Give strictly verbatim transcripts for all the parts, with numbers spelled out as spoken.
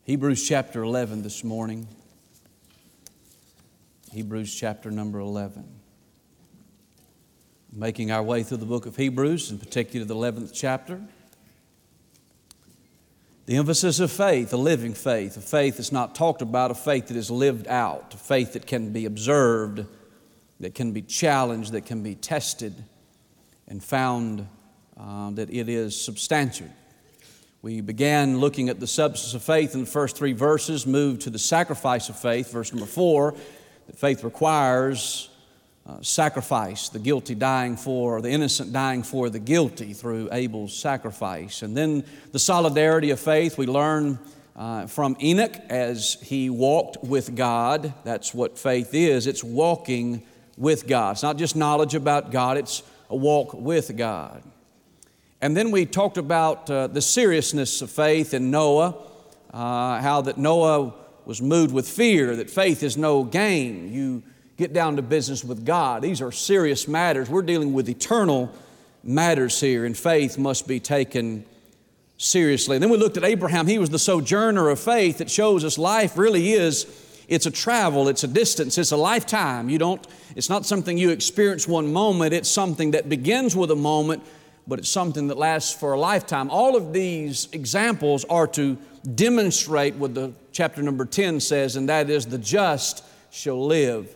Hebrews chapter eleven this morning. Hebrews chapter number eleven. Making our way through the book of Hebrews, in particular the eleventh chapter. The emphasis of faith, a living faith, a faith that's not talked about, a faith that is lived out, a faith that can be observed, that can be challenged, that can be tested, and found uh, that it is substantial. We began looking at the substance of faith in the first three verses, moved to the sacrifice of faith, verse number four, that faith requires uh, sacrifice, the guilty dying for, the innocent dying for the guilty through Abel's sacrifice. And then the solidarity of faith, we learn uh, from Enoch as he walked with God. That's what faith is. It's walking with God. It's not just knowledge about God, it's a walk with God. And then we talked about uh, the seriousness of faith in Noah, uh, how that Noah was moved with fear, that faith is no game. You get down to business with God. These are serious matters. We're dealing with eternal matters here, and faith must be taken seriously. And then we looked at Abraham. He was the sojourner of faith that shows us life really is, it's a travel, it's a distance, it's a lifetime. You don't, it's not something you experience one moment, it's something that begins with a moment, but it's something that lasts for a lifetime. All of these examples are to demonstrate what the chapter number ten says, and that is the just shall live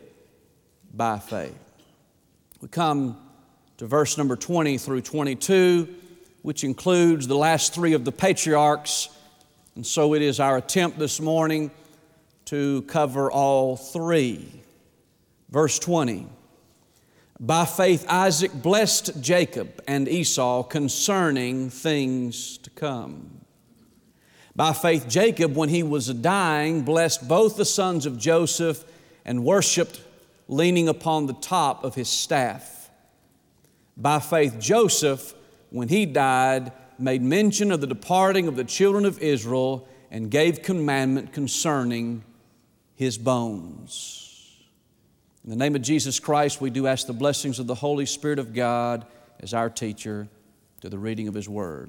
by faith. We come to verse number twenty through twenty-two, which includes the last three of the patriarchs, and so it is our attempt this morning to cover all three. Verse twenty. By faith Isaac blessed Jacob and Esau concerning things to come. By faith Jacob, when he was dying, blessed both the sons of Joseph and worshiped leaning upon the top of his staff. By faith Joseph, when he died, made mention of the departing of the children of Israel and gave commandment concerning his bones. In the name of Jesus Christ, we do ask the blessings of the Holy Spirit of God as our teacher to the reading of His Word.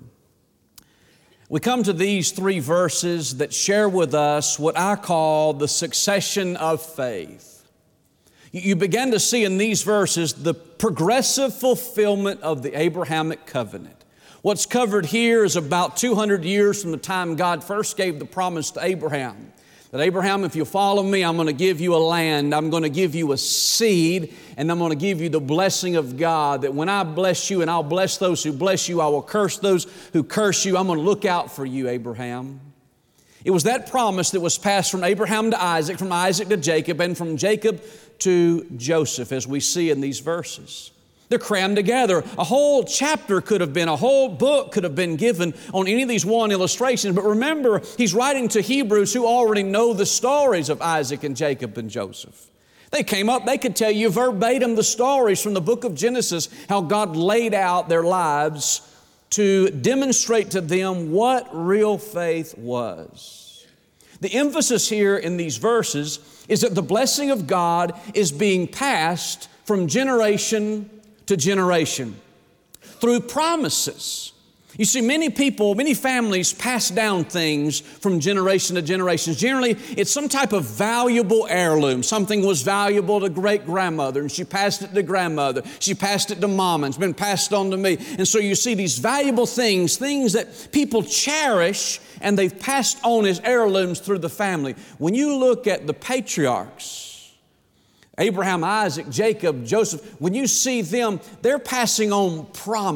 We come to these three verses that share with us what I call the succession of faith. You begin to see in these verses the progressive fulfillment of the Abrahamic covenant. What's covered here is about two hundred years from the time God first gave the promise to Abraham. That Abraham, if you follow me, I'm going to give you a land, I'm going to give you a seed, and I'm going to give you the blessing of God, that when I bless you and I'll bless those who bless you, I will curse those who curse you. I'm going to look out for you, Abraham. It was that promise that was passed from Abraham to Isaac, from Isaac to Jacob, and from Jacob to Joseph, as we see in these verses. They're crammed together. A whole chapter could have been, a whole book could have been given on any of these one illustrations. But remember, he's writing to Hebrews who already know the stories of Isaac and Jacob and Joseph. They came up, they could tell you verbatim the stories from the book of Genesis, how God laid out their lives to demonstrate to them what real faith was. The emphasis here in these verses is that the blessing of God is being passed from generation to generation through promises. You see, many people, many families pass down things from generation to generation. Generally, it's some type of valuable heirloom. Something was valuable to great-grandmother, and she passed it to grandmother. She passed it to mom, and it's been passed on to me. And so you see these valuable things, things that people cherish, and they've passed on as heirlooms through the family. When you look at the patriarchs, Abraham, Isaac, Jacob, Joseph, when you see them, they're passing on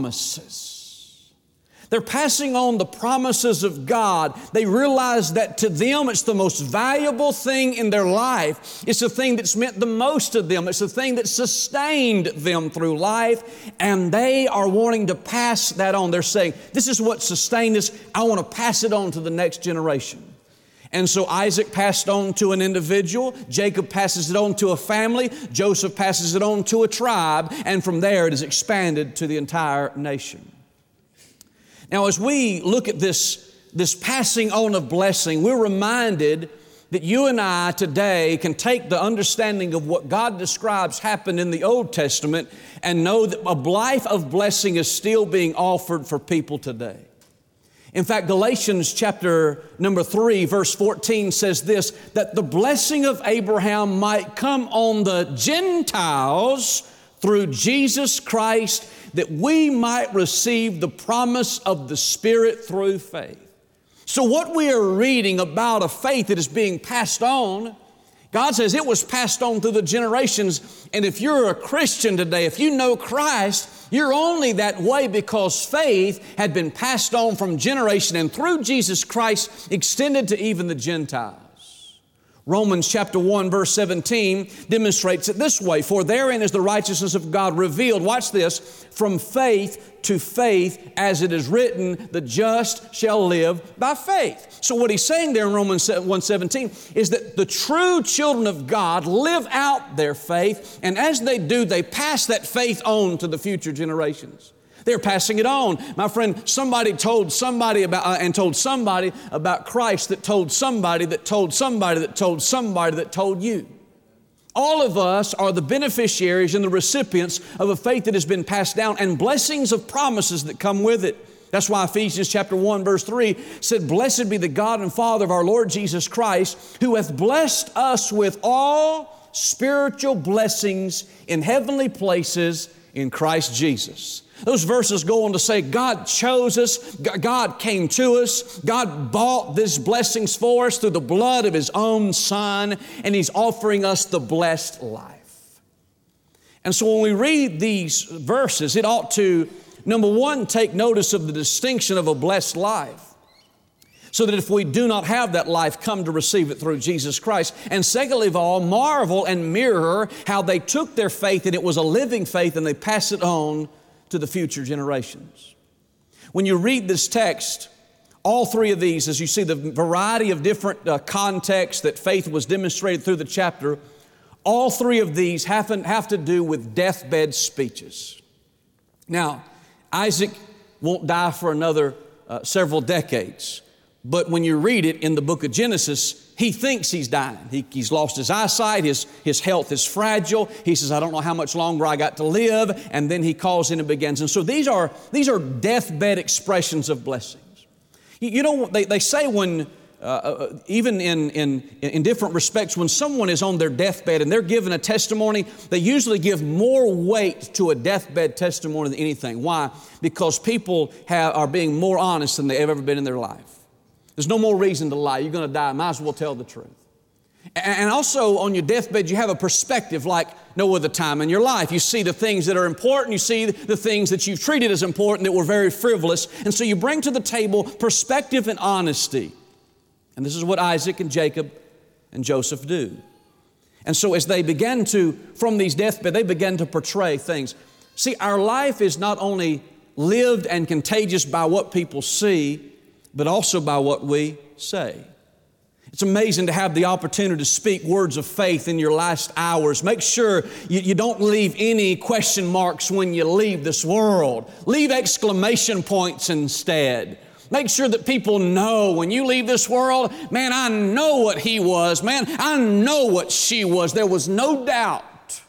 promises. They're passing on the promises of God. They realize that to them it's the most valuable thing in their life. It's the thing that's meant the most to them. It's the thing that sustained them through life. And they are wanting to pass that on. They're saying, this is what sustained us. I want to pass it on to the next generation. And so Isaac passed on to an individual, Jacob passes it on to a family, Joseph passes it on to a tribe, and from there it is expanded to the entire nation. Now, as we look at this, this passing on of blessing, we're reminded that you and I today can take the understanding of what God describes happened in the Old Testament and know that a life of blessing is still being offered for people today. In fact, Galatians chapter number three, verse fourteen says this, that the blessing of Abraham might come on the Gentiles through Jesus Christ, that we might receive the promise of the Spirit through faith. So what we are reading about a faith that is being passed on, God says it was passed on through the generations. And if you're a Christian today, if you know Christ, you're only that way because faith had been passed on from generation and through Jesus Christ extended to even the Gentiles. Romans chapter one verse seventeen demonstrates it this way, for therein is the righteousness of God revealed, watch this, from faith to faith, as it is written, the just shall live by faith. So what he's saying there in Romans one seventeen is that the true children of God live out their faith, and as they do, they pass that faith on to the future generations. They're passing it on. My friend, somebody told somebody about, uh, and told somebody about Christ that told somebody that told somebody that told somebody that told you. All of us are the beneficiaries and the recipients of a faith that has been passed down and blessings of promises that come with it. That's why Ephesians chapter one verse three said, blessed be the God and Father of our Lord Jesus Christ, who hath blessed us with all spiritual blessings in heavenly places in Christ Jesus. Those verses go on to say God chose us, God came to us, God bought these blessings for us through the blood of His own Son, and He's offering us the blessed life. And so when we read these verses, it ought to, number one, take notice of the distinction of a blessed life, so that if we do not have that life, come to receive it through Jesus Christ. And secondly of all, marvel and mirror how they took their faith, and it was a living faith, and they pass it on to the future generations. When you read this text, all three of these, as you see the variety of different uh, contexts that faith was demonstrated through the chapter, all three of these have, have to do with deathbed speeches. Now, Isaac won't die for another uh, several decades, but when you read it in the book of Genesis, he thinks he's dying. He, he's lost his eyesight. His, his health is fragile. He says, I don't know how much longer I got to live. And then he calls in and begins. And so these are, these are deathbed expressions of blessings. You, you know, they, they say when, uh, even in, in, in different respects, when someone is on their deathbed and they're given a testimony, they usually give more weight to a deathbed testimony than anything. Why? Because people have, are being more honest than they've ever been in their life. There's no more reason to lie. You're going to die. Might as well tell the truth. And also on your deathbed, you have a perspective like no other time in your life. You see the things that are important. You see the things that you've treated as important that were very frivolous. And so you bring to the table perspective and honesty. And this is what Isaac and Jacob and Joseph do. And so as they began to, from these deathbed, they began to portray things. See, our life is not only lived and contagious by what people see, but also by what we say. It's amazing to have the opportunity to speak words of faith in your last hours. Make sure you, you don't leave any question marks when you leave this world. Leave exclamation points instead. Make sure that people know when you leave this world, man, I know what he was. Man, I know what she was. There was no doubt.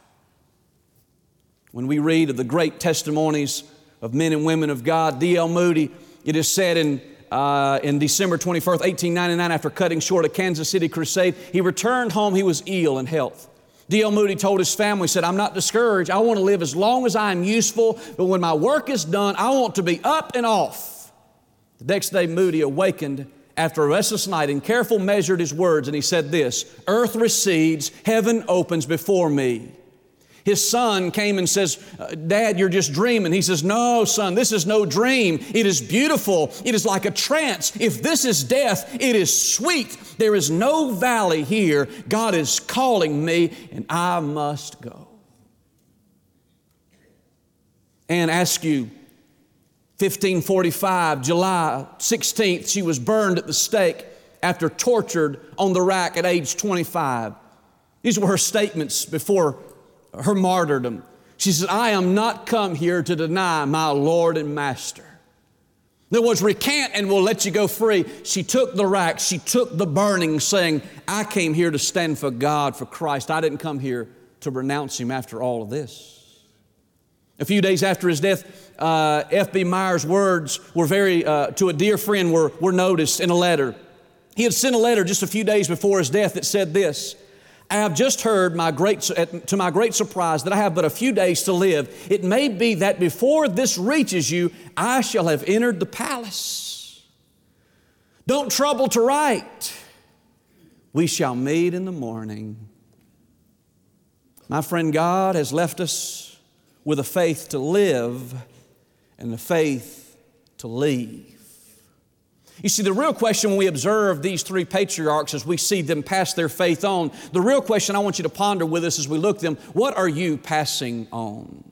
When we read of the great testimonies of men and women of God, D L Moody, it is said in Uh, in December twenty-first, eighteen ninety-nine, after cutting short a Kansas City crusade, he returned home. He was ill in health. D L Moody told his family, said, I'm not discouraged. I want to live as long as I am useful, but when my work is done, I want to be up and off. The next day, Moody awakened after a restless night and careful measured his words, and he said this, earth recedes, heaven opens before me. His son came and says, Dad, you're just dreaming. He says, no, son, this is no dream. It is beautiful. It is like a trance. If this is death, it is sweet. There is no valley here. God is calling me, and I must go. Anne Askew, fifteen forty-five, July sixteenth, she was burned at the stake after tortured on the rack at age twenty-five. These were her statements before her martyrdom. She said, I am not come here to deny my Lord and Master. In other words, recant and we'll let you go free. She took the rack, she took the burning, saying, I came here to stand for God, for Christ. I didn't come here to renounce Him after all of this. A few days after his death, uh, F B Meyer's words were very, uh, to a dear friend, were, were noticed in a letter. He had sent a letter just a few days before his death that said this: I have just heard, my great, to my great surprise, that I have but a few days to live. It may be that before this reaches you, I shall have entered the palace. Don't trouble to write. We shall meet in the morning. My friend, God has left us with a faith to live and a faith to leave. You see, the real question when we observe these three patriarchs as we see them pass their faith on, the real question I want you to ponder with us as we look at them, what are you passing on?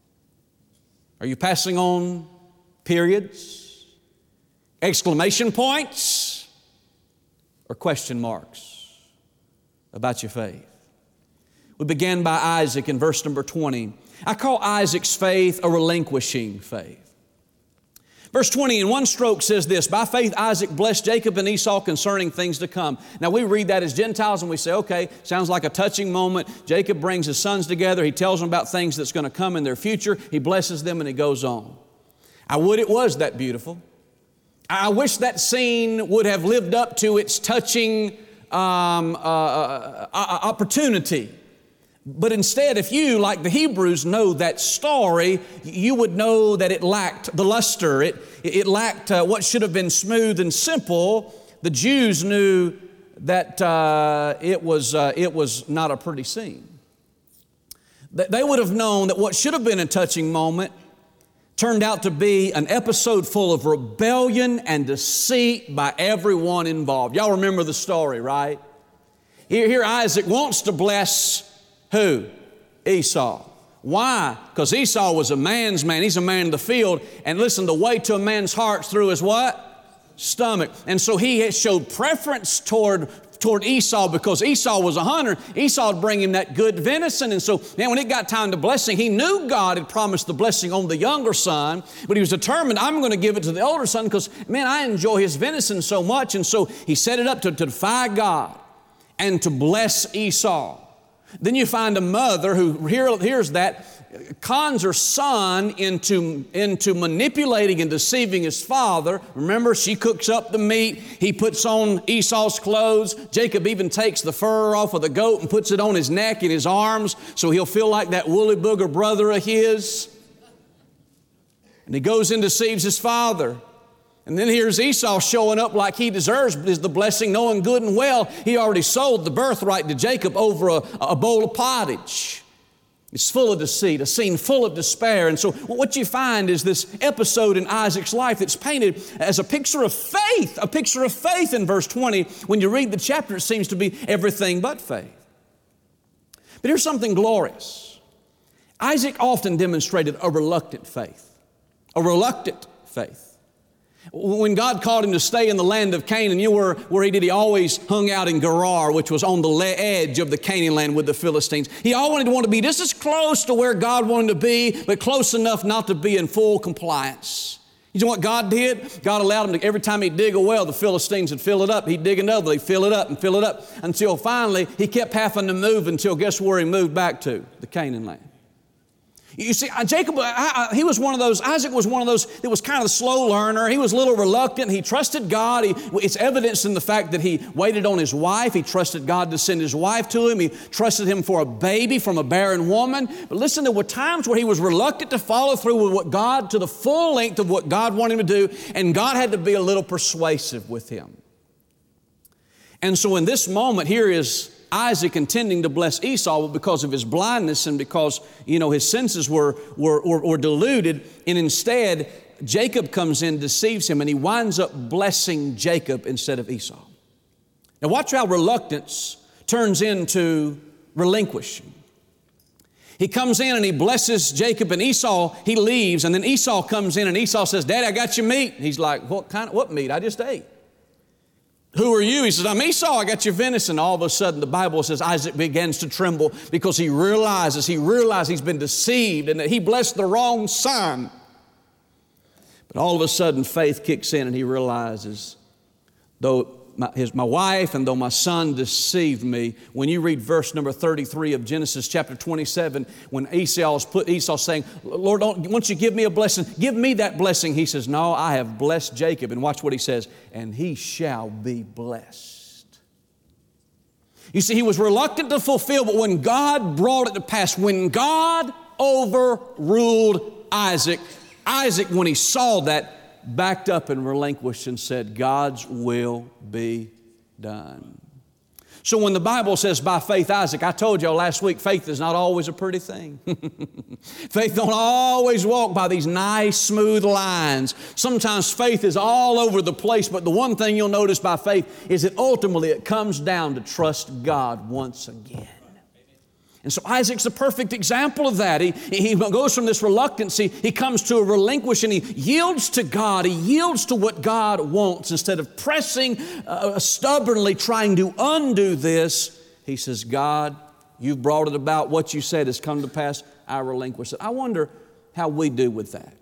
Are you passing on periods, exclamation points, or question marks about your faith? We began by Isaac in verse number twenty. I call Isaac's faith a relinquishing faith. Verse twenty in one stroke says this: by faith Isaac blessed Jacob and Esau concerning things to come. Now we read that as Gentiles and we say, okay, sounds like a touching moment. Jacob brings his sons together. He tells them about things that's going to come in their future. He blesses them and he goes on. I would it was that beautiful. I wish that scene would have lived up to its touching um, uh, uh, uh, opportunity. But instead, if you, like the Hebrews, know that story, you would know that it lacked the luster. It, it lacked uh, what should have been smooth and simple. The Jews knew that uh, it was, uh, it was not a pretty scene. They would have known that what should have been a touching moment turned out to be an episode full of rebellion and deceit by everyone involved. Y'all remember the story, right? Here, here Isaac wants to bless who? Esau. Why? Because Esau was a man's man. He's a man in the field. And listen, the way to a man's heart through his what? Stomach. And so he had showed preference toward, toward Esau because Esau was a hunter. Esau would bring him that good venison. And so man, when it got time to blessing, he knew God had promised the blessing on the younger son, but he was determined, I'm going to give it to the older son because, man, I enjoy his venison so much. And so he set it up to, to defy God and to bless Esau. Then you find a mother who hear, hears that, cons her son into, into manipulating and deceiving his father. Remember, she cooks up the meat. He puts on Esau's clothes. Jacob even takes the fur off of the goat and puts it on his neck and his arms so he'll feel like that woolly booger brother of his. And he goes and deceives his father. And then here's Esau showing up like he deserves is the blessing, knowing good and well he already sold the birthright to Jacob over a, a bowl of pottage. It's full of deceit, a scene full of despair. And so what you find is this episode in Isaac's life that's painted as a picture of faith, a picture of faith in verse twenty. When you read the chapter, it seems to be everything but faith. But here's something glorious. Isaac often demonstrated a reluctant faith, a reluctant faith. When God called him to stay in the land of Canaan, you were where he did. He always hung out in Gerar, which was on the edge of the Canaan land with the Philistines. He always wanted to want to be just as close to where God wanted to be, but close enough not to be in full compliance. You know what God did? God allowed him to, every time he'd dig a well, the Philistines would fill it up. He'd dig another, they'd fill it up and fill it up until finally he kept having to move until guess where he moved back to? The Canaan land. You see, Jacob, I, I, he was one of those, Isaac was one of those that was kind of the slow learner. He was a little reluctant. He trusted God. He, it's evidenced in the fact that he waited on his wife. He trusted God to send his wife to him. He trusted him for a baby from a barren woman. But listen, there were times where he was reluctant to follow through with what God, to the full length of what God wanted him to do, and God had to be a little persuasive with him. And so in this moment, here is Isaac intending to bless Esau because of his blindness and because, you know, his senses were, were, were, were deluded. And instead, Jacob comes in, deceives him, and he winds up blessing Jacob instead of Esau. Now watch how reluctance turns into relinquishing. He comes in and he blesses Jacob and Esau. He leaves, and then Esau comes in and Esau says, Daddy, I got your meat. He's like, what kind of, what meat? I just ate. Who are you? He says, I'm Esau, I got your venison. All of a sudden, the Bible says Isaac begins to tremble because he realizes, he realizes he's been deceived and that he blessed the wrong son. But all of a sudden, faith kicks in and he realizes, though my, his, my wife and though my son deceived me. When you read verse number thirty-three of Genesis chapter twenty-seven, when Esau's put, Esau saying, Lord, don't, once you give me a blessing, give me that blessing. He says, no, I have blessed Jacob. And watch what he says, and he shall be blessed. You see, he was reluctant to fulfill, but when God brought it to pass, when God overruled Isaac, Isaac, when he saw that, backed up and relinquished and said, God's will be done. So when the Bible says by faith Isaac, I told y'all last week, faith is not always a pretty thing. Faith don't always walk by these nice, smooth lines. Sometimes faith is all over the place, but the one thing you'll notice by faith is that ultimately it comes down to trust God once again. And so Isaac's a perfect example of that. He, he goes from this reluctance, he, he comes to a relinquish, and he yields to God. He yields to what God wants. Instead of pressing, uh, stubbornly trying to undo this, he says, God, you've brought it about. What you said has come to pass. I relinquish it. I wonder how we do with that.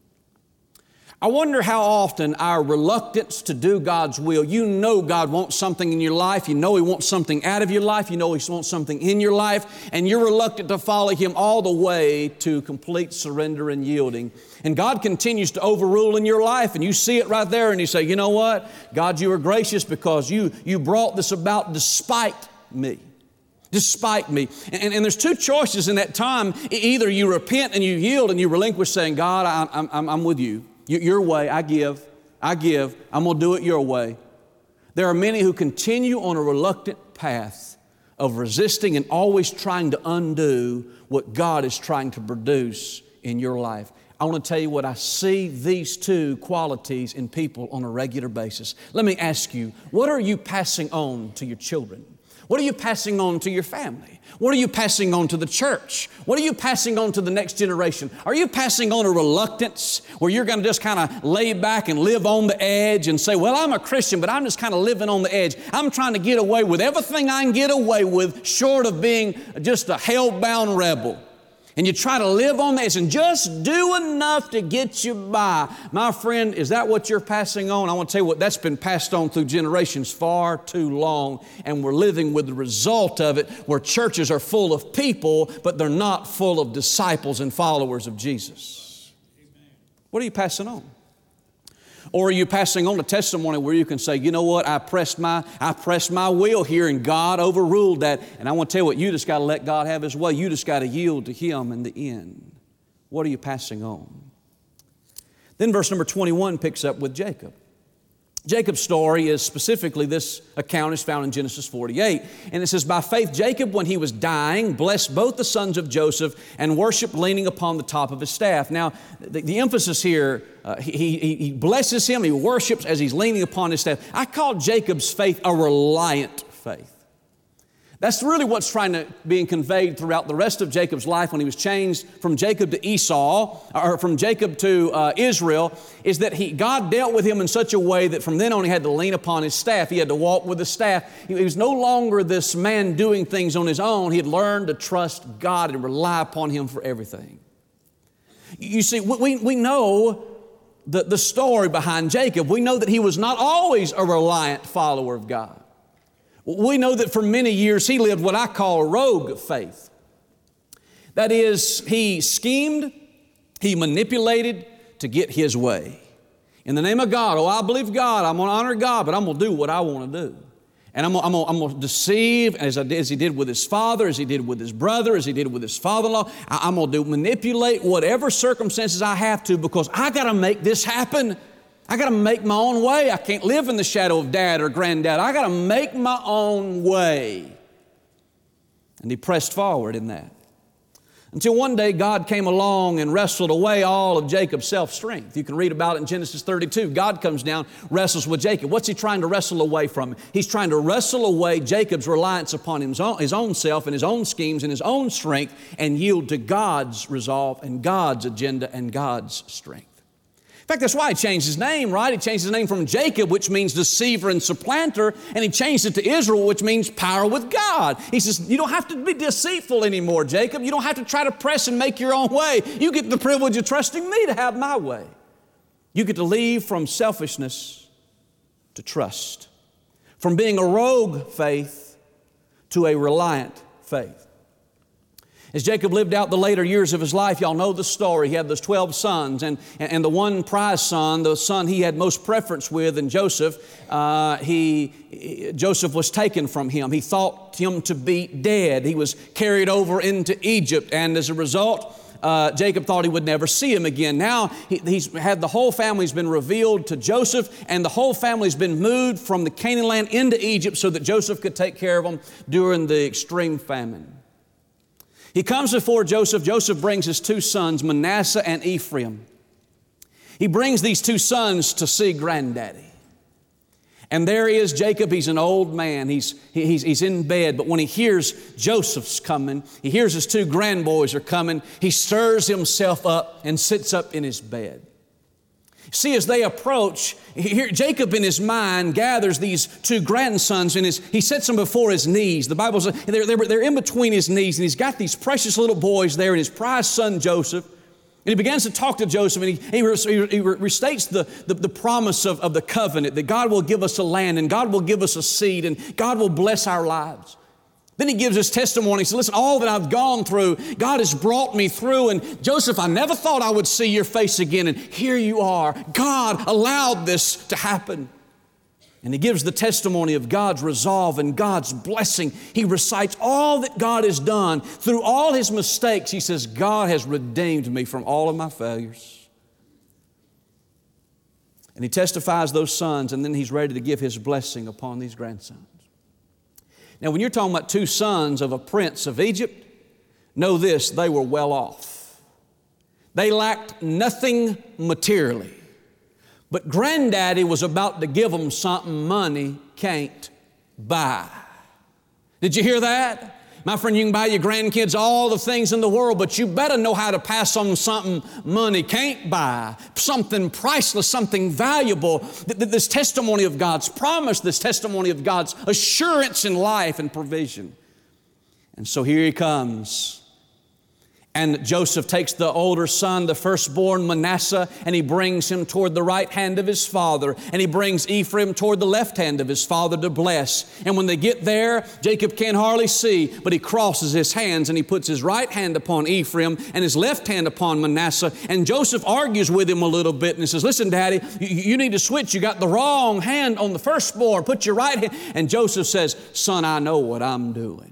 I wonder how often our reluctance to do God's will, you know God wants something in your life, you know He wants something out of your life, you know He wants something in your life, and you're reluctant to follow Him all the way to complete surrender and yielding. And God continues to overrule in your life, and you see it right there, and you say, you know what? God, you are gracious because you, you brought this about despite me. Despite me. And, and there's two choices in that time. Either you repent and you yield and you relinquish saying, God, I'm, I'm, I'm with you. Your way, I give, I give, I'm going to do it your way. There are many who continue on a reluctant path of resisting and always trying to undo what God is trying to produce in your life. I want to tell you what, I see these two qualities in people on a regular basis. Let me ask you, what are you passing on to your children? What are you passing on to your family? What are you passing on to the church? What are you passing on to the next generation? Are you passing on a reluctance where you're going to just kind of lay back and live on the edge and say, well, I'm a Christian, but I'm just kind of living on the edge. I'm trying to get away with everything I can get away with short of being just a hell-bound rebel. And you try to live on the edge and just do enough to get you by. My friend, is that what you're passing on? I want to tell you what, that's been passed on through generations far too long, and we're living with the result of it where churches are full of people, but they're not full of disciples and followers of Jesus. What are you passing on? Or are you passing on a testimony where you can say, you know what, I pressed my, I pressed my will here and God overruled that. And I want to tell you what, you just got to let God have His way. You just got to yield to Him in the end. What are you passing on? Then verse number twenty-one picks up with Jacob. Jacob's story is specifically, this account is found in Genesis forty-eight. And it says, by faith, Jacob, when he was dying, blessed both the sons of Joseph and worshiped leaning upon the top of his staff. Now, the, the emphasis here, uh, he, he, he blesses him, he worships as he's leaning upon his staff. I call Jacob's faith a reliant faith. That's really what's trying to be conveyed throughout the rest of Jacob's life when he was changed from Jacob to Esau, or from Jacob to uh, Israel, is that he, God dealt with him in such a way that from then on he had to lean upon his staff. He had to walk with the staff. He, he was no longer this man doing things on his own. He had learned to trust God and rely upon Him for everything. You see, we, we know the, the story behind Jacob. We know that he was not always a reliant follower of God. We know that for many years he lived what I call a rogue faith. That is, he schemed, he manipulated to get his way. In the name of God, oh, I believe God, I'm going to honor God, but I'm going to do what I want to do. And I'm going, I'm going, I'm going to deceive as, I did, as he did with his father, as he did with his brother, as he did with his father-in-law. I, I'm going to do, manipulate whatever circumstances I have to because I got to make this happen. I got to make my own way. I can't live in the shadow of dad or granddad. I got to make my own way. And he pressed forward in that. Until one day God came along and wrestled away all of Jacob's self-strength. You can read about it in Genesis thirty-two. God comes down, wrestles with Jacob. What's He trying to wrestle away from him? He's trying to wrestle away Jacob's reliance upon his own, his own self and his own schemes and his own strength and yield to God's resolve and God's agenda and God's strength. In fact, that's why He changed his name, right? He changed his name from Jacob, which means deceiver and supplanter, and he changed it to Israel, which means power with God. He says, you don't have to be deceitful anymore, Jacob. You don't have to try to press and make your own way. You get the privilege of trusting me to have my way. You get to leave from selfishness to trust, from being a rogue faith to a reliant faith. As Jacob lived out the later years of his life, y'all know the story. He had those twelve sons, and, and the one prize son, the son he had most preference with, and Joseph, uh, he, Joseph was taken from him. He thought him to be dead. He was carried over into Egypt, and as a result, uh, Jacob thought he would never see him again. Now he, he's had the whole family's been revealed to Joseph, and the whole family's been moved from the Canaan land into Egypt so that Joseph could take care of them during the extreme famine. He comes before Joseph. Joseph brings his two sons, Manasseh and Ephraim. He brings these two sons to see granddaddy. And there he is, Jacob. He's an old man. He's, he's, he's in bed. But when he hears Joseph's coming, he hears his two grandboys are coming, he stirs himself up and sits up in his bed. See, as they approach, here, Jacob in his mind gathers these two grandsons and his, he sets them before his knees. The Bible says they're, they're, they're in between his knees, and he's got these precious little boys there and his prized son Joseph. And he begins to talk to Joseph, and he, he, he, he restates the, the, the promise of, of the covenant, that God will give us a land, and God will give us a seed, and God will bless our lives. Then he gives his testimony. He says, listen, all that I've gone through, God has brought me through. And Joseph, I never thought I would see your face again. And here you are. God allowed this to happen. And he gives the testimony of God's resolve and God's blessing. He recites all that God has done. Through all his mistakes, he says, God has redeemed me from all of my failures. And he testifies those sons, and then he's ready to give his blessing upon these grandsons. Now, when you're talking about two sons of a prince of Egypt, know this, they were well off. They lacked nothing materially. But granddaddy was about to give them something money can't buy. Did you hear that? My friend, you can buy your grandkids all the things in the world, but you better know how to pass on something money can't buy, something priceless, something valuable. This testimony of God's promise, this testimony of God's assurance in life and provision. And so here he comes. And Joseph takes the older son, the firstborn Manasseh, and he brings him toward the right hand of his father. And he brings Ephraim toward the left hand of his father to bless. And when they get there, Jacob can't hardly see, but he crosses his hands and he puts his right hand upon Ephraim and his left hand upon Manasseh. And Joseph argues with him a little bit and he says, listen, Daddy, you, you need to switch. You got the wrong hand on the firstborn. Put your right hand. And Joseph says, son, I know what I'm doing.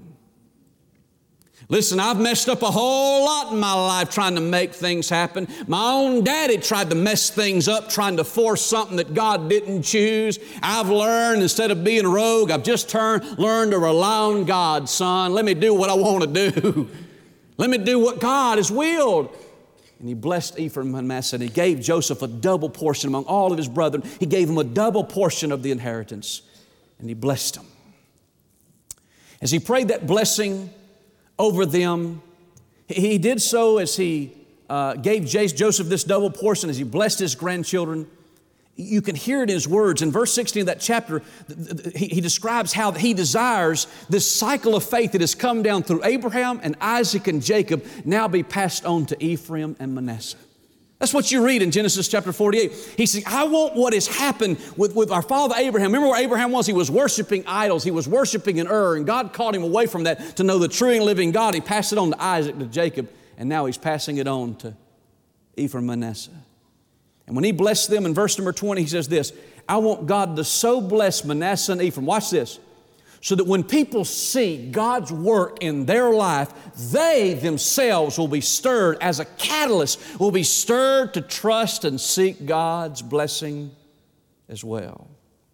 Listen, I've messed up a whole lot in my life trying to make things happen. My own daddy tried to mess things up, trying to force something that God didn't choose. I've learned, instead of being rogue, I've just turned, learned to rely on God, son. Let me do what I want to do. Let me do what God has willed. And he blessed Ephraim and Manasseh, and he gave Joseph a double portion among all of his brethren. He gave him a double portion of the inheritance, and he blessed him. As he prayed that blessing over them, he did so as he uh, gave Joseph this double portion, as he blessed his grandchildren. You can hear it in his words. In verse sixteen of that chapter, he, he describes how he desires this cycle of faith that has come down through Abraham and Isaac and Jacob now be passed on to Ephraim and Manasseh. That's what you read in Genesis chapter forty-eight. He says, I want what has happened with, with our father Abraham. Remember where Abraham was? He was worshiping idols. He was worshiping in Ur, and God called him away from that to know the true and living God. He passed it on to Isaac, to Jacob, and now he's passing it on to Ephraim and Manasseh. And when he blessed them in verse number twenty, he says this, I want God to so bless Manasseh and Ephraim. Watch this. So that when people see God's work in their life, they themselves will be stirred as a catalyst, will be stirred to trust and seek God's blessing as well.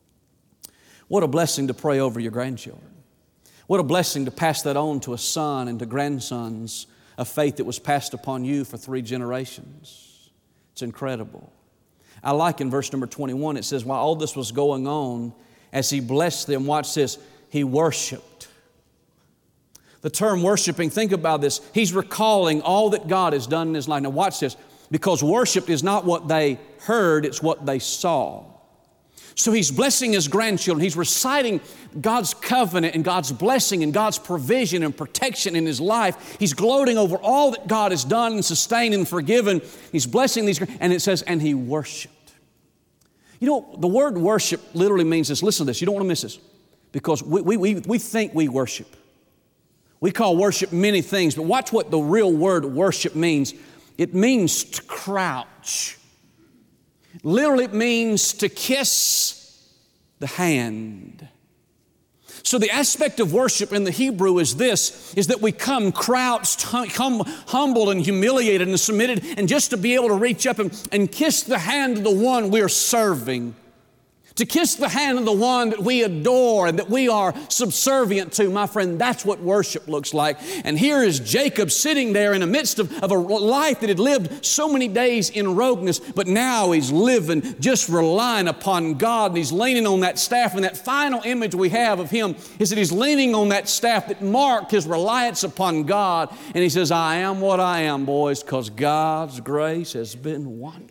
What a blessing to pray over your grandchildren. What a blessing to pass that on to a son and to grandsons, a faith that was passed upon you for three generations. It's incredible. I like in verse number twenty-one, it says, while all this was going on, as he blessed them, watch this, he worshiped. The term worshiping, think about this. He's recalling all that God has done in his life. Now watch this. Because worship is not what they heard, it's what they saw. So he's blessing his grandchildren. He's reciting God's covenant and God's blessing and God's provision and protection in his life. He's gloating over all that God has done and sustained and forgiven. He's blessing these, and it says, and he worshiped. You know, the word worship literally means this. Listen to this. You don't want to miss this. because we, we, we, we think we worship. We call worship many things, but watch what the real word worship means. It means to crouch. Literally, it means to kiss the hand. So the aspect of worship in the Hebrew is this, is that we come crouched, hum, humble and humiliated and submitted, and just to be able to reach up and, and kiss the hand of the one we're serving. To kiss the hand of the one that we adore and that we are subservient to, my friend, that's what worship looks like. And here is Jacob sitting there in the midst of, of a life that had lived so many days in rogueness, but now he's living just relying upon God, and he's leaning on that staff. And that final image we have of him is that he's leaning on that staff that marked his reliance upon God. And he says, I am what I am, boys, because God's grace has been wonderful.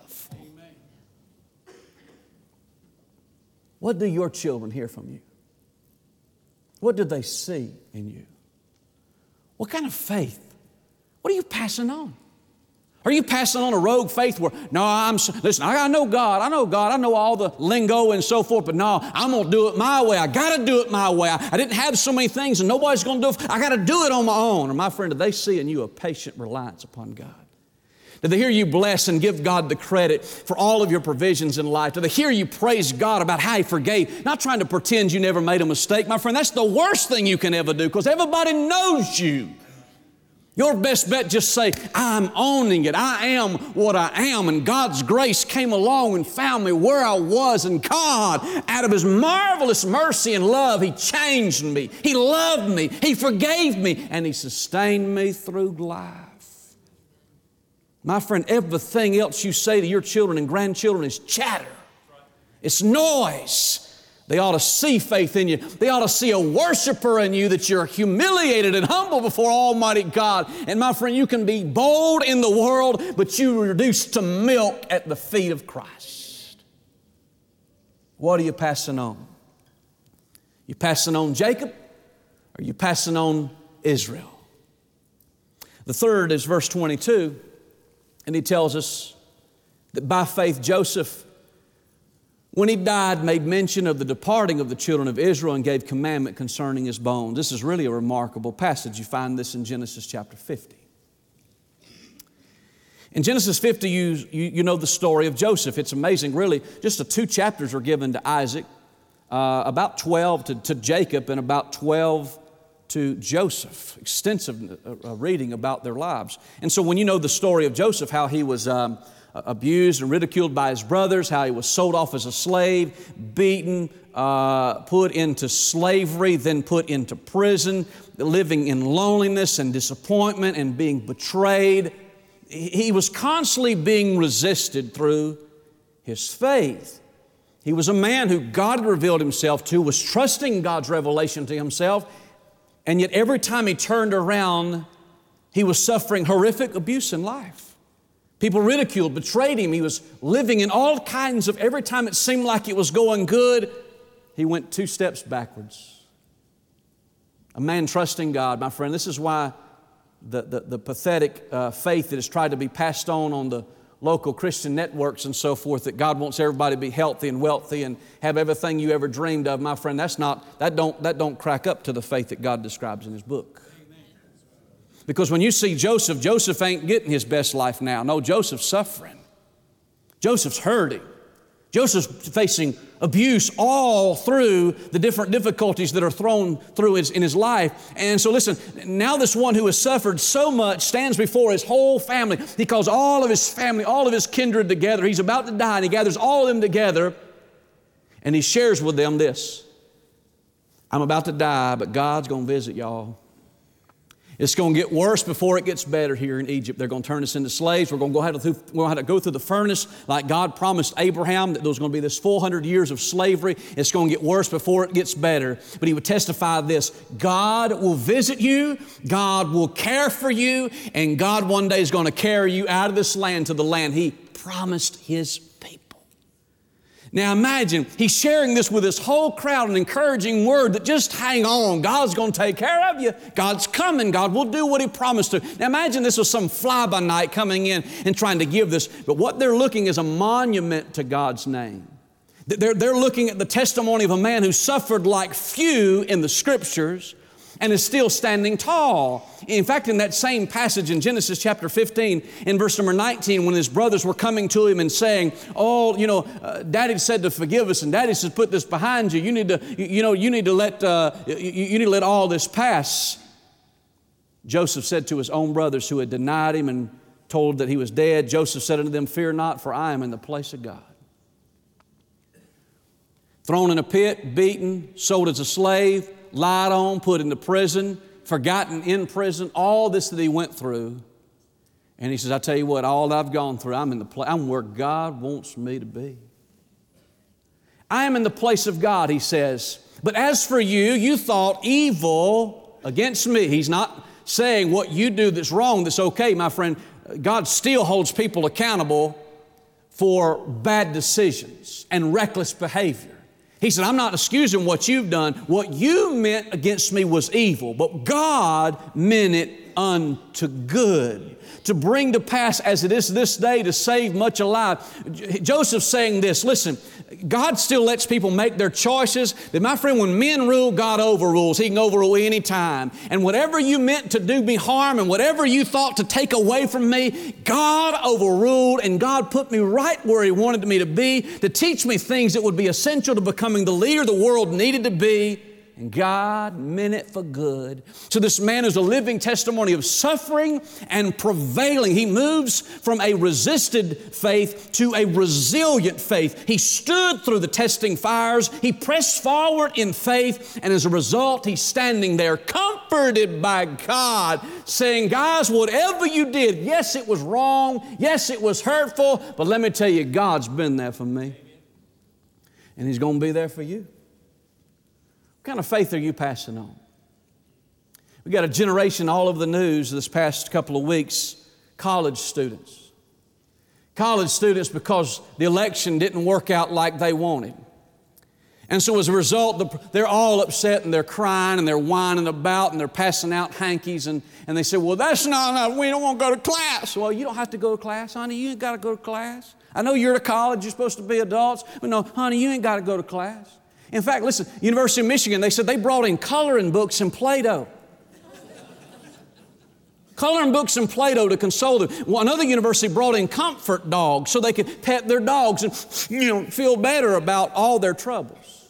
What do your children hear from you? What do they see in you? What kind of faith? What are you passing on? Are you passing on a rogue faith where, no, I'm, listen, I know God, I know God, I know all the lingo and so forth, but no, I'm going to do it my way. I got to do it my way. I, I didn't have so many things and nobody's going to do it. I got to do it on my own. Or my friend, do they see in you a patient reliance upon God? Do they hear you bless and give God the credit for all of your provisions in life? Do they hear you praise God about how He forgave? Not trying to pretend you never made a mistake. My friend, that's the worst thing you can ever do because everybody knows you. Your best bet, just say, I'm owning it. I am what I am. And God's grace came along and found me where I was. And God, out of His marvelous mercy and love, He changed me. He loved me. He forgave me. And He sustained me through life. My friend, everything else you say to your children and grandchildren is chatter. It's noise. They ought to see faith in you. They ought to see a worshiper in you, that you're humiliated and humble before Almighty God. And my friend, you can be bold in the world, but you are reduced to milk at the feet of Christ. What are you passing on? You passing on Jacob, or are you passing on Israel? The third is verse twenty-two. And he tells us that by faith Joseph, when he died, made mention of the departing of the children of Israel and gave commandment concerning his bones. This is really a remarkable passage. You find this in Genesis chapter fifty. In Genesis fifty, you, you, you know the story of Joseph. It's amazing, really. Just the two chapters are given to Isaac, uh, about twelve to, to Jacob, and about twelve to Joseph. Extensive uh, reading about their lives. And so when you know the story of Joseph, how he was um, abused and ridiculed by his brothers, how he was sold off as a slave, beaten, uh, put into slavery, then put into prison, living in loneliness and disappointment and being betrayed. He was constantly being resisted through his faith. He was a man who God revealed Himself to, was trusting God's revelation to himself. And yet every time he turned around, he was suffering horrific abuse in life. People ridiculed, betrayed him. He was living in all kinds of, every time it seemed like it was going good, he went two steps backwards. A man trusting God, my friend, this is why the, the, the pathetic uh, faith that has tried to be passed on on the local Christian networks and so forth, that God wants everybody to be healthy and wealthy and have everything you ever dreamed of, my friend, that's not, that don't, that don't crack up to the faith that God describes in His book. Amen. Because when you see Joseph, Joseph ain't getting his best life now. No, Joseph's suffering. Joseph's hurting. Joseph's facing abuse all through the different difficulties that are thrown through his, in his life. And so listen, now this one who has suffered so much stands before his whole family. He calls all of his family, all of his kindred together. He's about to die, and he gathers all of them together, and he shares with them this: I'm about to die, but God's going to visit y'all. It's going to get worse before it gets better here in Egypt. They're going to turn us into slaves. We're going to go have to, we're going to, have to go through the furnace like God promised Abraham, that there was going to be this four hundred years of slavery. It's going to get worse before it gets better. But he would testify this: God will visit you, God will care for you, and God one day is going to carry you out of this land to the land He promised His people. Now imagine, he's sharing this with his whole crowd, an encouraging word that just hang on. God's going to take care of you. God's coming. God will do what He promised to. Now imagine this was some fly-by-night coming in and trying to give this. But what they're looking is a monument to God's name. They're, they're looking at the testimony of a man who suffered like few in the Scriptures and is still standing tall. In fact, in that same passage in Genesis chapter fifteen, in verse number nineteen, when his brothers were coming to him and saying, oh, you know, uh, Daddy said to forgive us, and Daddy says, put this behind you. You need to, you, you know, you need to let, uh, you, you need to let all this pass. Joseph said to his own brothers who had denied him and told that he was dead, Joseph said unto them, fear not, for I am in the place of God. Thrown in a pit, beaten, sold as a slave, lied on, put into prison, forgotten in prison, all this that he went through. And he says, I tell you what, all that I've gone through, I'm in the place, I'm where God wants me to be. I am in the place of God, he says. But as for you, you thought evil against me. He's not saying what you do that's wrong, that's okay, my friend. God still holds people accountable for bad decisions and reckless behavior. He said, I'm not excusing what you've done. What you meant against me was evil, but God meant it unto good, to bring to pass as it is this day to save much alive. Joseph's saying this, listen, God still lets people make their choices. That, my friend, when men rule, God overrules. He can overrule any time. And whatever you meant to do me harm and whatever you thought to take away from me, God overruled, and God put me right where He wanted me to be to teach me things that would be essential to becoming the leader the world needed to be. And God meant it for good. So this man is a living testimony of suffering and prevailing. He moves from a resisted faith to a resilient faith. He stood through the testing fires. He pressed forward in faith. And as a result, he's standing there comforted by God, saying, guys, whatever you did, yes, it was wrong. Yes, it was hurtful. But let me tell you, God's been there for me. And He's going to be there for you. What kind of faith are you passing on? We got a generation all over the news this past couple of weeks, college students. College students because the election didn't work out like they wanted. And so as a result, they're all upset and they're crying and they're whining about and they're passing out hankies and, and they say, well, that's not enough. We don't want to go to class. Well, you don't have to go to class, honey. You ain't got to go to class. I know you're at college. You're supposed to be adults. But no, honey, you ain't got to go to class. In fact, listen, University of Michigan, they said they brought in coloring books and Play-Doh. Coloring books and Play-Doh to console them. Well, another university brought in comfort dogs so they could pet their dogs and, you know, feel better about all their troubles.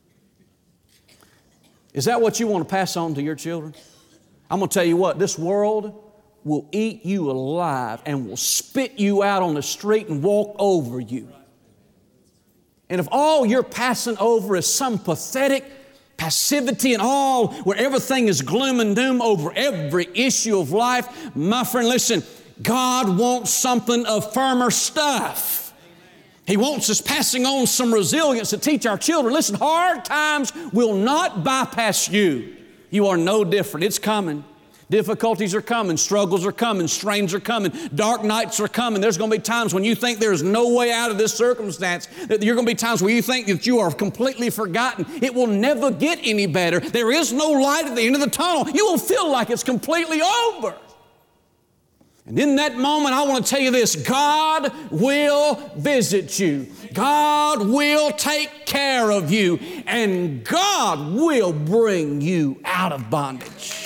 Is that what you want to pass on to your children? I'm going to tell you what, this world will eat you alive and will spit you out on the street and walk over you. And if all you're passing over is some pathetic passivity and all where everything is gloom and doom over every issue of life, my friend, listen, God wants something of firmer stuff. He wants us passing on some resilience to teach our children. Listen, hard times will not bypass you. You are no different. It's coming. Difficulties are coming, struggles are coming, strains are coming, dark nights are coming. There's going to be times when you think there's no way out of this circumstance. There are going to be times where you think that you are completely forgotten. It will never get any better. There is no light at the end of the tunnel. You will feel like it's completely over. And in that moment, I want to tell you this, God will visit you. God will take care of you. And God will bring you out of bondage.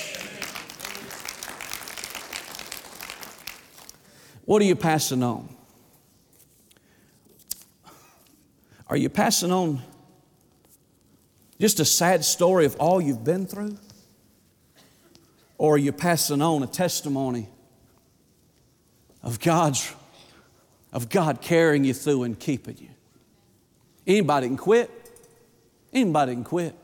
What are you passing on? Are you passing on just a sad story of all you've been through? Or are you passing on a testimony of God's, of God carrying you through and keeping you? Anybody can quit. Anybody can quit.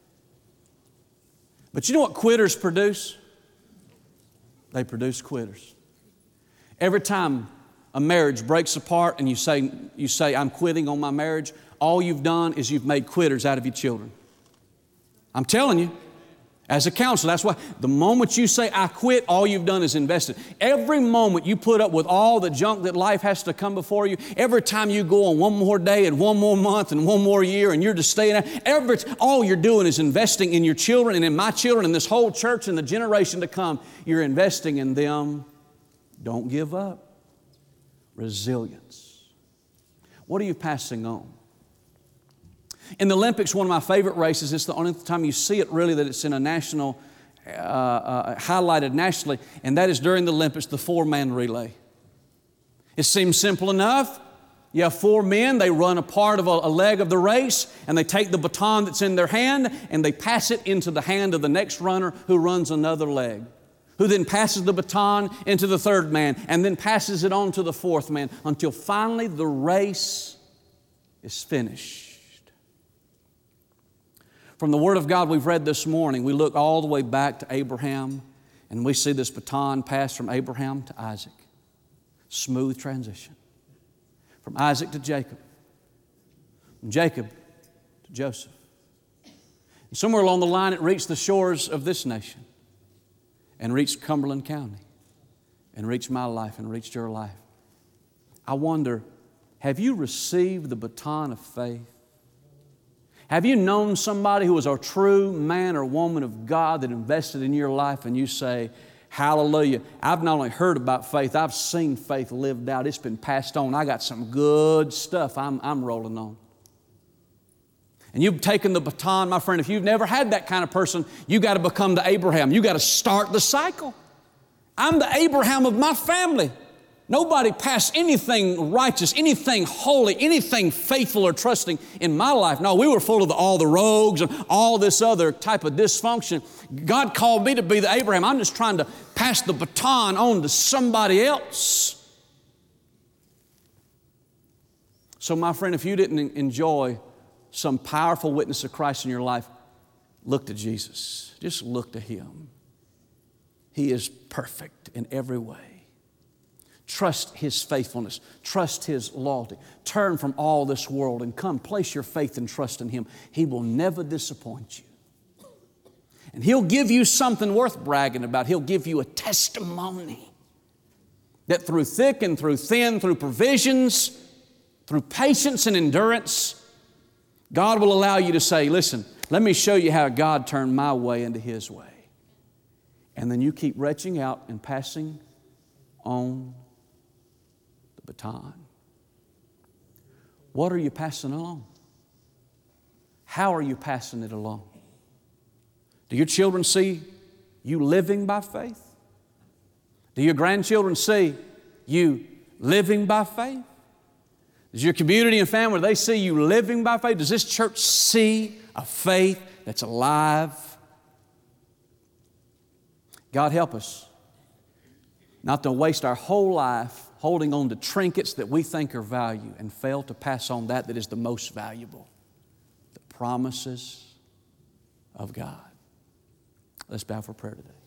But you know what quitters produce? They produce quitters. Every time a marriage breaks apart and you say, you say, I'm quitting on my marriage, all you've done is you've made quitters out of your children. I'm telling you, as a counselor, that's why the moment you say, I quit, all you've done is invested. Every moment you put up with all the junk that life has to come before you, every time you go on one more day and one more month and one more year and you're just staying out, every, all you're doing is investing in your children and in my children and this whole church and the generation to come. You're investing in them. Don't give up. Resilience. What are you passing on? In the Olympics, one of my favorite races, it's the only time you see it really that it's in a national, uh, uh, highlighted nationally, and that is during the Olympics, the four-man relay. It seems simple enough. You have four men, they run a part of a, a leg of the race, and they take the baton that's in their hand, and they pass it into the hand of the next runner who runs another leg, who then passes the baton into the third man, and then passes it on to the fourth man, until finally the race is finished. From the Word of God we've read this morning, we look all the way back to Abraham, and we see this baton passed from Abraham to Isaac. Smooth transition. From Isaac to Jacob, from Jacob to Joseph. And somewhere along the line, it reached the shores of this nation and reached Cumberland County and reached my life and reached your life. I wonder, have you received the baton of faith? Have you known somebody who was a true man or woman of God that invested in your life, and you say, hallelujah, I've not only heard about faith, I've seen faith lived out. It's been passed on. I got some good stuff I'm, I'm rolling on. And you've taken the baton, my friend. If you've never had that kind of person, you got to become the Abraham. You got to start the cycle. I'm the Abraham of my family. Nobody passed anything righteous, anything holy, anything faithful or trusting in my life. No, we were full of the, all the rogues and all this other type of dysfunction. God called me to be the Abraham. I'm just trying to pass the baton on to somebody else. So my friend, if you didn't enjoy some powerful witness of Christ in your life, look to Jesus. Just look to Him. He is perfect in every way. Trust His faithfulness. Trust His loyalty. Turn from all this world and come place your faith and trust in Him. He will never disappoint you. And He'll give you something worth bragging about. He'll give you a testimony that through thick and through thin, through provisions, through patience and endurance, God will allow you to say, listen, let me show you how God turned my way into His way. And then you keep reaching out and passing on the baton. What are you passing along? How are you passing it along? Do your children see you living by faith? Do your grandchildren see you living by faith? Does your community and family, do they see you living by faith? Does this church see a faith that's alive? God help us not to waste our whole life holding on to trinkets that we think are value and fail to pass on that that is the most valuable, the promises of God. Let's bow for prayer today.